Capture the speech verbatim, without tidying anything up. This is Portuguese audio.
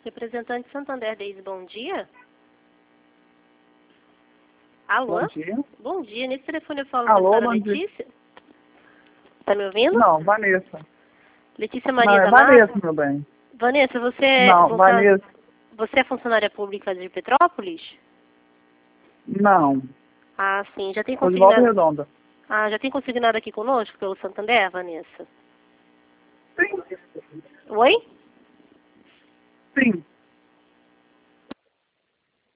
Representante Santander Daisy, bom dia. Alô? Bom dia. Bom dia. Nesse telefone eu falo Alô, com a senhora bom dia. Letícia? Tá me ouvindo? Não, Vanessa. Letícia Não, Maria é da Vanessa, Mata? meu bem. Vanessa, você é, Não, funciona- Vanessa. você é funcionária pública de Petrópolis? Não. Ah, sim. Já tem Sou de Volta consignado... Redonda. Ah, já tem consignado aqui conosco pelo Santander, Vanessa? Sim. Oi? Sim.